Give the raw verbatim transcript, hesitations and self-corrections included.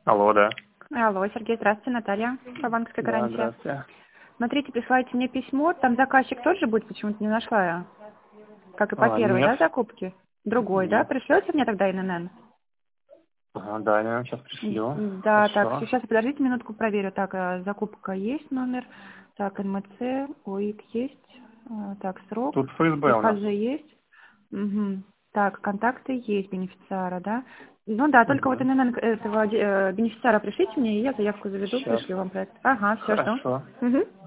Алло, да. Алло, Сергей, здравствуйте, Наталья, по банковской Да, гарантии. здравствуйте. Смотрите, присылайте мне письмо, там заказчик тот же будет, почему-то не нашла я. Как и по А, первой, нет. да, закупке? Другой, да? Нет. Пришлете мне тогда эн эн эн? Ага, да, я сейчас пришлю. М, Да, так, Хорошо. сейчас, подождите минутку, проверю. Так, э, закупка есть номер, так, эн эм цэ, ОИК есть, э, так, срок, Тут эф эс бэ у нас. ИХЗ есть. Мгм. Так, контакты есть бенефициара, да? Ну да, только вот Угу. эн эн эн этого э, бенефициара пришлите мне, и я заявку заведу, Сейчас. пришлю вам проект. Ага, все, жду. Хорошо. Мгм.